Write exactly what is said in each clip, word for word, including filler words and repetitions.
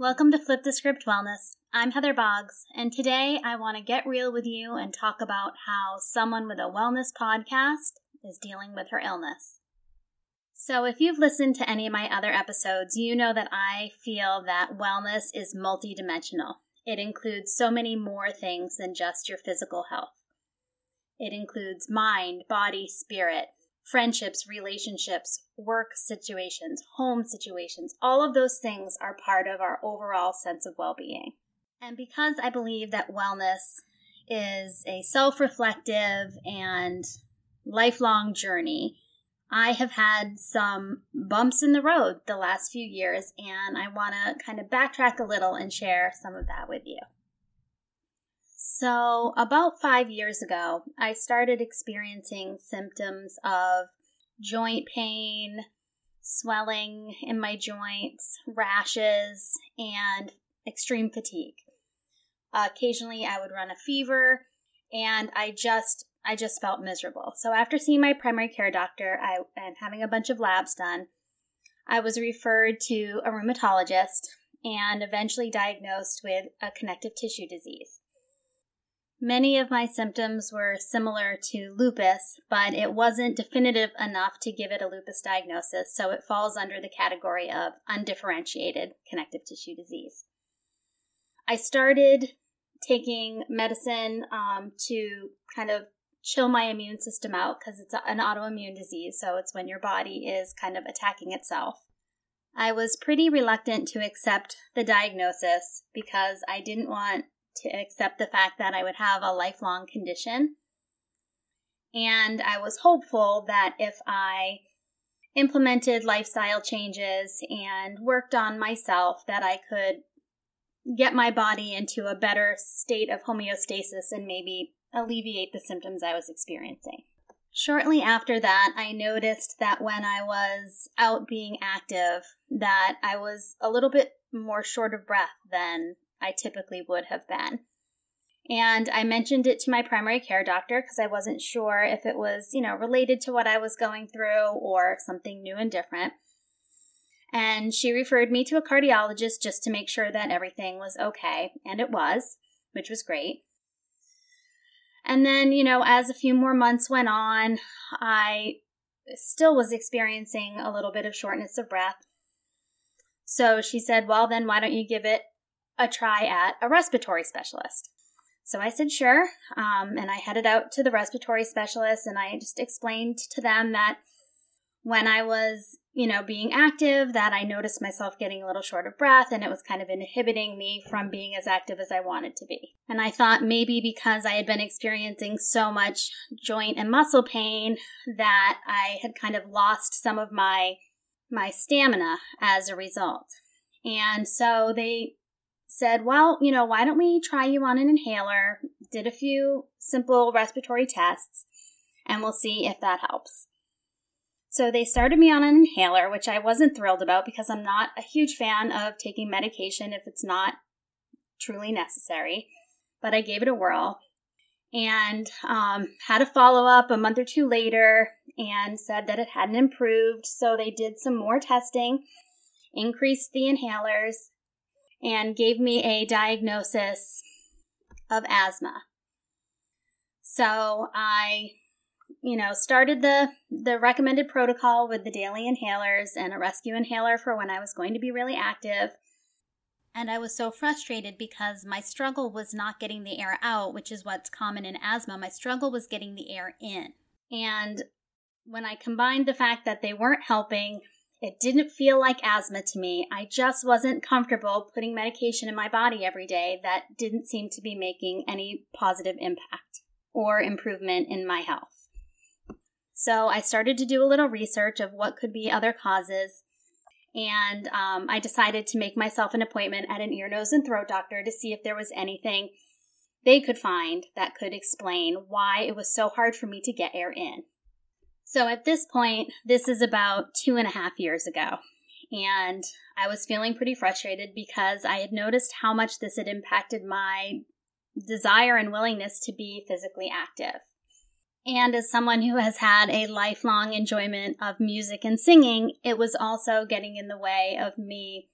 Welcome to Flip the Script Wellness. I'm Heather Boggs, and today I want to get real with you and talk about how someone with a wellness podcast is dealing with her illness. So if you've listened to any of my other episodes, you know that I feel that wellness is multidimensional. It includes so many more things than just your physical health. It includes mind, body, spirit, friendships, relationships, work situations, home situations. All of those things are part of our overall sense of well-being. And because I believe that wellness is a self-reflective and lifelong journey, I have had some bumps in the road the last few years, and I want to kind of backtrack a little and share some of that with you. So about five years ago, I started experiencing symptoms of joint pain, swelling in my joints, rashes, and extreme fatigue. Uh, occasionally, I would run a fever, and I just I just felt miserable. So after seeing my primary care doctor I, and having a bunch of labs done, I was referred to a rheumatologist and eventually diagnosed with a connective tissue disease. Many of my symptoms were similar to lupus, but it wasn't definitive enough to give it a lupus diagnosis, so it falls under the category of undifferentiated connective tissue disease. I started taking medicine um, to kind of chill my immune system out because it's an autoimmune disease, so it's when your body is kind of attacking itself. I was pretty reluctant to accept the diagnosis because I didn't want to accept the fact that I would have a lifelong condition. And I was hopeful that if I implemented lifestyle changes and worked on myself, that I could get my body into a better state of homeostasis and maybe alleviate the symptoms I was experiencing. Shortly after that, I noticed that when I was out being active, that I was a little bit more short of breath than I typically would have been. And I mentioned it to my primary care doctor because I wasn't sure if it was, you know, related to what I was going through or something new and different. And she referred me to a cardiologist just to make sure that everything was okay. And it was, which was great. And then, you know, as a few more months went on, I still was experiencing a little bit of shortness of breath. So she said, well, then why don't you give it a try at a respiratory specialist? So I said, sure. Um, and I headed out to the respiratory specialist and I just explained to them that when I was, you know, being active, that I noticed myself getting a little short of breath and it was kind of inhibiting me from being as active as I wanted to be. And I thought maybe because I had been experiencing so much joint and muscle pain that I had kind of lost some of my, my stamina as a result. And so they said, well, you know, why don't we try you on an inhaler, did a few simple respiratory tests, and we'll see if that helps. So they started me on an inhaler, which I wasn't thrilled about because I'm not a huge fan of taking medication if it's not truly necessary, but I gave it a whirl and um, had a follow-up a month or two later and said that it hadn't improved. So they did some more testing, increased the inhalers, and gave me a diagnosis of asthma. So I, you know, started the, the recommended protocol with the daily inhalers and a rescue inhaler for when I was going to be really active. And I was so frustrated because my struggle was not getting the air out, which is what's common in asthma. My struggle was getting the air in. And when I combined the fact that they weren't helping, it didn't feel like asthma to me. I just wasn't comfortable putting medication in my body every day that didn't seem to be making any positive impact or improvement in my health. So I started to do a little research of what could be other causes, and um, I decided to make myself an appointment at an ear, nose, and throat doctor to see if there was anything they could find that could explain why it was so hard for me to get air in. So at this point, this is about two and a half years ago, and I was feeling pretty frustrated because I had noticed how much this had impacted my desire and willingness to be physically active. And as someone who has had a lifelong enjoyment of music and singing, it was also getting in the way of me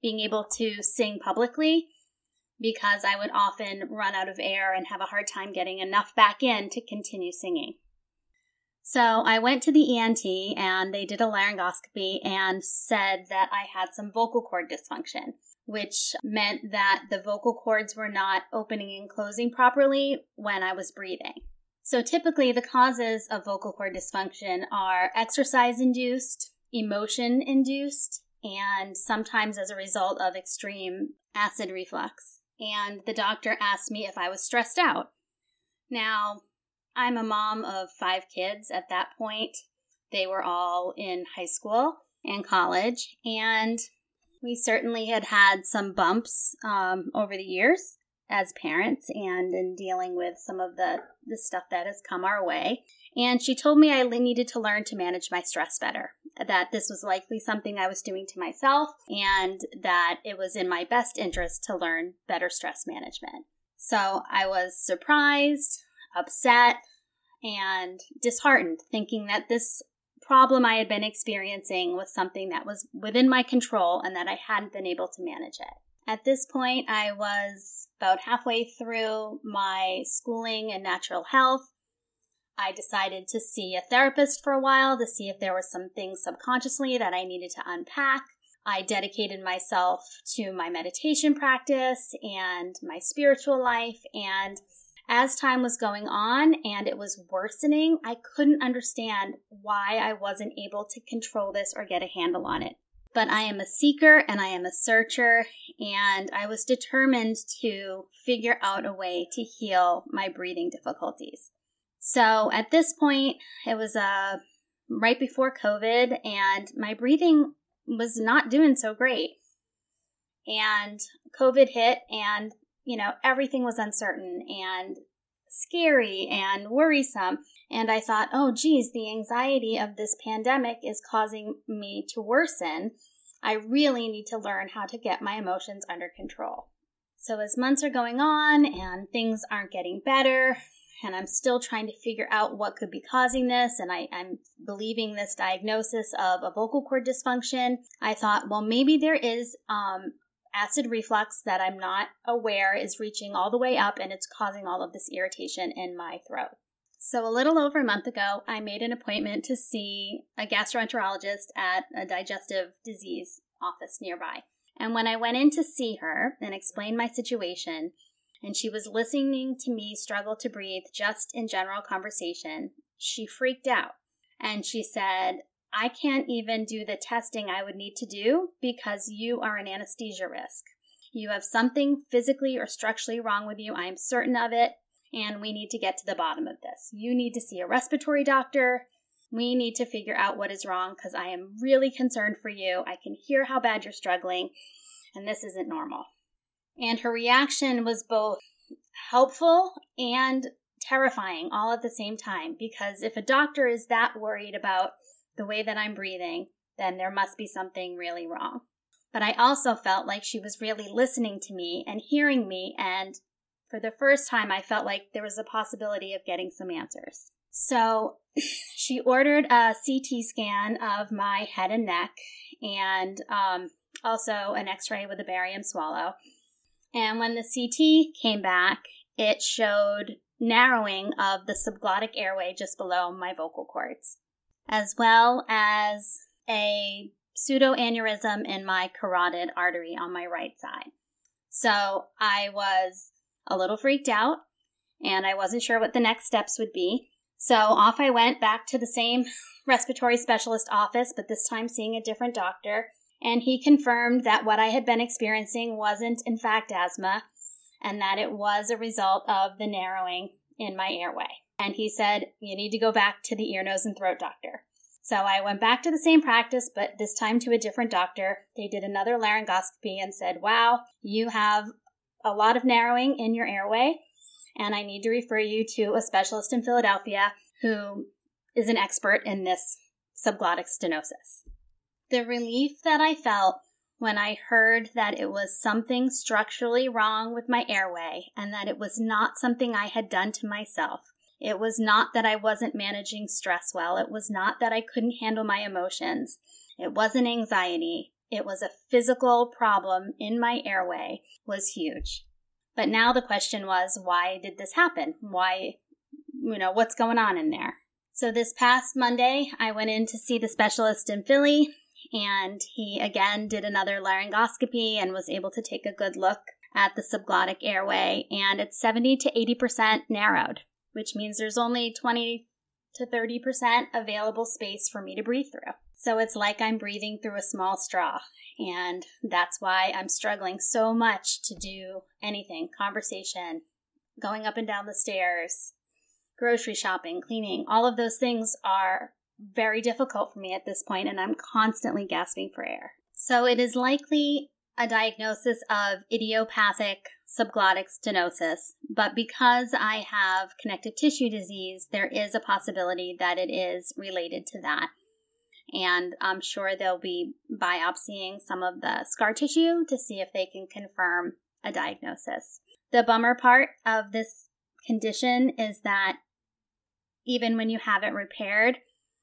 being able to sing publicly because I would often run out of air and have a hard time getting enough back in to continue singing. So I went to the E N T and they did a laryngoscopy and said that I had some vocal cord dysfunction, which meant that the vocal cords were not opening and closing properly when I was breathing. So typically the causes of vocal cord dysfunction are exercise-induced, emotion-induced, and sometimes as a result of extreme acid reflux. And the doctor asked me if I was stressed out. Now, I'm a mom of five kids at that point. They were all in high school and college, and we certainly had had some bumps um, over the years as parents and in dealing with some of the, the stuff that has come our way. And she told me I needed to learn to manage my stress better, that this was likely something I was doing to myself, and that it was in my best interest to learn better stress management. So I was surprised, upset, and disheartened, thinking that this problem I had been experiencing was something that was within my control and that I hadn't been able to manage it. At this point, I was about halfway through my schooling in natural health. I decided to see a therapist for a while to see if there were some things subconsciously that I needed to unpack. I dedicated myself to my meditation practice and my spiritual life, and as time was going on and it was worsening, I couldn't understand why I wasn't able to control this or get a handle on it. But I am a seeker and I am a searcher, and I was determined to figure out a way to heal my breathing difficulties. So at this point, it was uh, right before COVID, and my breathing was not doing so great. And COVID hit, and you know, everything was uncertain and scary and worrisome. And I thought, oh, geez, the anxiety of this pandemic is causing me to worsen. I really need to learn how to get my emotions under control. So as months are going on and things aren't getting better, and I'm still trying to figure out what could be causing this, and I, I'm believing this diagnosis of a vocal cord dysfunction, I thought, well, maybe there is um, acid reflux that I'm not aware is reaching all the way up, and it's causing all of this irritation in my throat. So a little over a month ago, I made an appointment to see a gastroenterologist at a digestive disease office nearby. And when I went in to see her and explained my situation, and she was listening to me struggle to breathe just in general conversation, she freaked out. And she said, I can't even do the testing I would need to do because you are an anesthesia risk. You have something physically or structurally wrong with you. I am certain of it, and we need to get to the bottom of this. You need to see a respiratory doctor. We need to figure out what is wrong because I am really concerned for you. I can hear how bad you're struggling, and this isn't normal. And her reaction was both helpful and terrifying all at the same time, because if a doctor is that worried about the way that I'm breathing, then there must be something really wrong. But I also felt like she was really listening to me and hearing me, and for the first time I felt like there was a possibility of getting some answers. So she ordered a C T scan of my head and neck, and um, also an x-ray with a barium swallow. And when the C T came back, it showed narrowing of the subglottic airway just below my vocal cords, as well as a pseudoaneurysm in my carotid artery on my right side. So I was a little freaked out, and I wasn't sure what the next steps would be. So off I went back to the same respiratory specialist office, but this time seeing a different doctor. And he confirmed that what I had been experiencing wasn't, in fact, asthma, and that it was a result of the narrowing in my airway. And he said, you need to go back to the ear, nose, and throat doctor. So I went back to the same practice, but this time to a different doctor. They did another laryngoscopy and said, wow, you have a lot of narrowing in your airway, and I need to refer you to a specialist in Philadelphia who is an expert in this subglottic stenosis. The relief that I felt when I heard that it was something structurally wrong with my airway and that it was not something I had done to myself. It was not that I wasn't managing stress well. It was not that I couldn't handle my emotions. It wasn't anxiety. it was a physical problem in my airway was huge. But now the question was, why did this happen? Why, you know, what's going on in there? So this past Monday, I went in to see the specialist in Philly, and he again did another laryngoscopy and was able to take a good look at the subglottic airway, and it's seventy to eighty percent narrowed, which means there's only twenty to thirty percent available space for me to breathe through. So it's like I'm breathing through a small straw, and that's why I'm struggling so much to do anything, conversation, going up and down the stairs, grocery shopping, cleaning. All of those things are very difficult for me at this point, and I'm constantly gasping for air. So it is likely a diagnosis of idiopathic subglottic stenosis, but because I have connective tissue disease, there is a possibility that it is related to that. And I'm sure they'll be biopsying some of the scar tissue to see if they can confirm a diagnosis. The bummer part of this condition is that even when you have it repaired,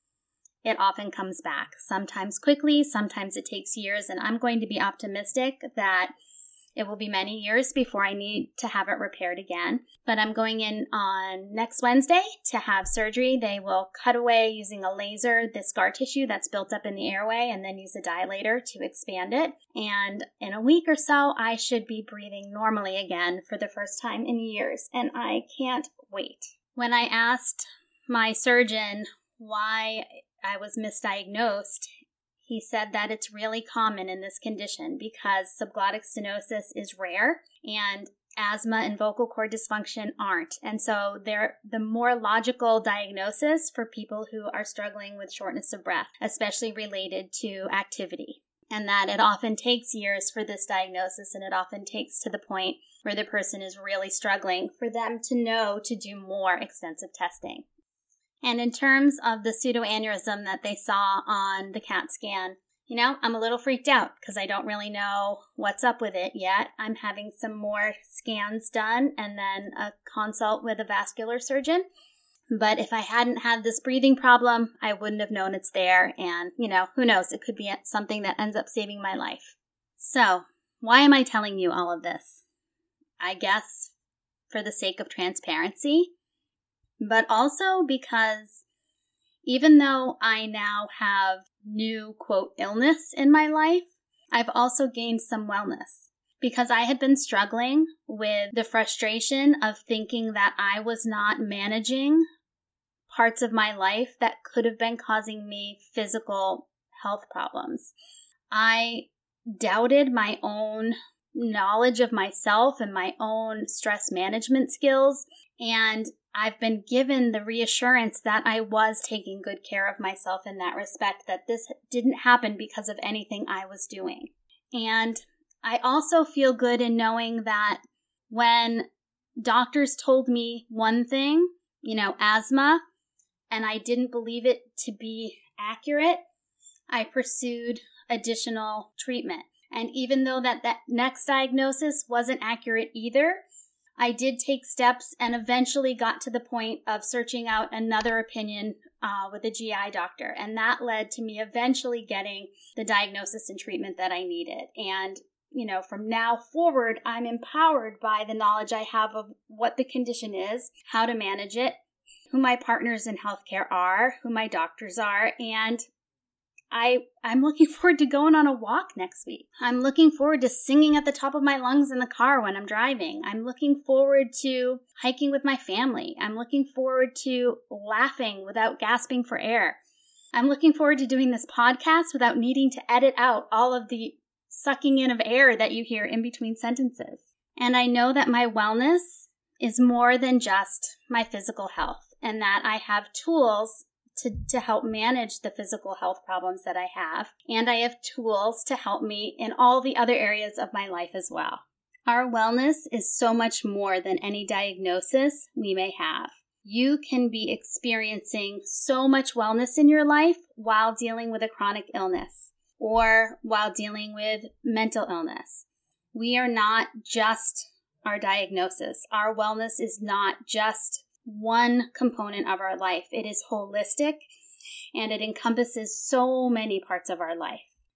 it often comes back, sometimes quickly, sometimes it takes years, and I'm going to be optimistic that it will be many years before I need to have it repaired again. But I'm going in on next Wednesday to have surgery. They will cut away using a laser the scar tissue that's built up in the airway and then use a dilator to expand it. And in a week or so, I should be breathing normally again for the first time in years, and I can't wait. When I asked my surgeon why I was misdiagnosed, he said that it's really common in this condition because subglottic stenosis is rare and asthma and vocal cord dysfunction aren't. And so they're the more logical diagnosis for people who are struggling with shortness of breath, especially related to activity. And that it often takes years for this diagnosis, and it often takes to the point where the person is really struggling for them to know to do more extensive testing. And in terms of the pseudoaneurysm that they saw on the CAT scan, you know, I'm a little freaked out because I don't really know what's up with it yet. I'm having some more scans done and then a consult with a vascular surgeon. But if I hadn't had this breathing problem, I wouldn't have known it's there. And, you know, who knows? It could be something that ends up saving my life. So, why am I telling you all of this? I guess for the sake of transparency, but also because even though I now have new, quote, illness in my life, I've also gained some wellness because I had been struggling with the frustration of thinking that I was not managing parts of my life that could have been causing me physical health problems. I doubted my own knowledge of myself and my own stress management skills, and I've been given the reassurance that I was taking good care of myself in that respect, that this didn't happen because of anything I was doing. And I also feel good in knowing that when doctors told me one thing, you know, asthma, and I didn't believe it to be accurate, I pursued additional treatment. And even though that, that next diagnosis wasn't accurate either, I did take steps and eventually got to the point of searching out another opinion uh, with a G I doctor. And that led to me eventually getting the diagnosis and treatment that I needed. And, you know, from now forward, I'm empowered by the knowledge I have of what the condition is, how to manage it, who my partners in healthcare are, who my doctors are, and I, I'm looking forward to going on a walk next week. I'm looking forward to singing at the top of my lungs in the car when I'm driving. I'm looking forward to hiking with my family. I'm looking forward to laughing without gasping for air. I'm looking forward to doing this podcast without needing to edit out all of the sucking in of air that you hear in between sentences. And I know that my wellness is more than just my physical health, and that I have tools To, to help manage the physical health problems that I have. And I have tools to help me in all the other areas of my life as well. Our wellness is so much more than any diagnosis we may have. You can be experiencing so much wellness in your life while dealing with a chronic illness or while dealing with mental illness. We are not just our diagnosis. Our wellness is not just one component of our life. It is holistic, and it encompasses so many parts of our life.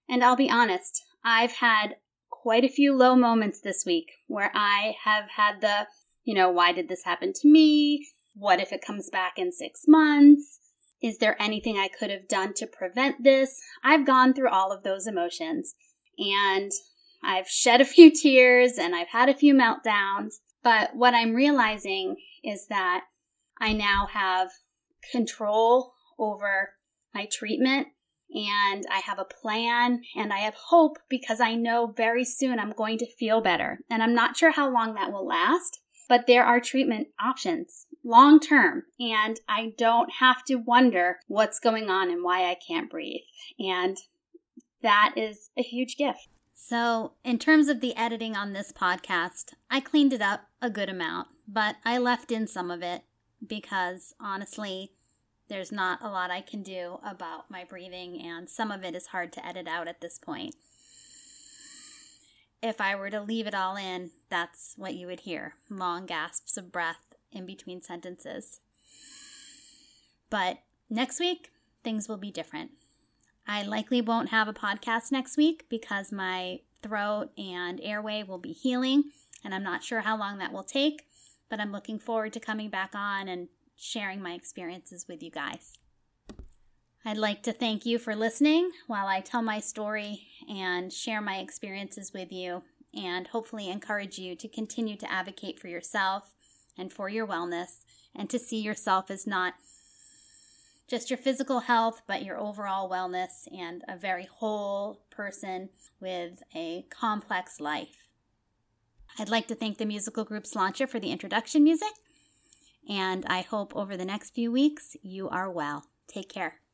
And I'll be honest, I've had quite a few low moments this week where I have had the, you know, why did this happen to me? What if it comes back in six months? Is there anything I could have done to prevent this? I've gone through all of those emotions, and I've shed a few tears and I've had a few meltdowns. But what I'm realizing is that I now have control over my treatment, and I have a plan, and I have hope because I know very soon I'm going to feel better. And I'm not sure how long that will last, but there are treatment options long term, and I don't have to wonder what's going on and why I can't breathe. And that is a huge gift. So in terms of the editing on this podcast, I cleaned it up a good amount, but I left in some of it because honestly, there's not a lot I can do about my breathing, and some of it is hard to edit out at this point. If I were to leave it all in, that's what you would hear. Long gasps of breath in between sentences. But next week, things will be different. I likely won't have a podcast next week because my throat and airway will be healing, and I'm not sure how long that will take, but I'm looking forward to coming back on and sharing my experiences with you guys. I'd like to thank you for listening while I tell my story and share my experiences with you, and hopefully encourage you to continue to advocate for yourself and for your wellness, and to see yourself as not just your physical health, but your overall wellness and a very whole person with a complex life. I'd like to thank the musical group Sláinte for the introduction music, and I hope over the next few weeks you are well. Take care.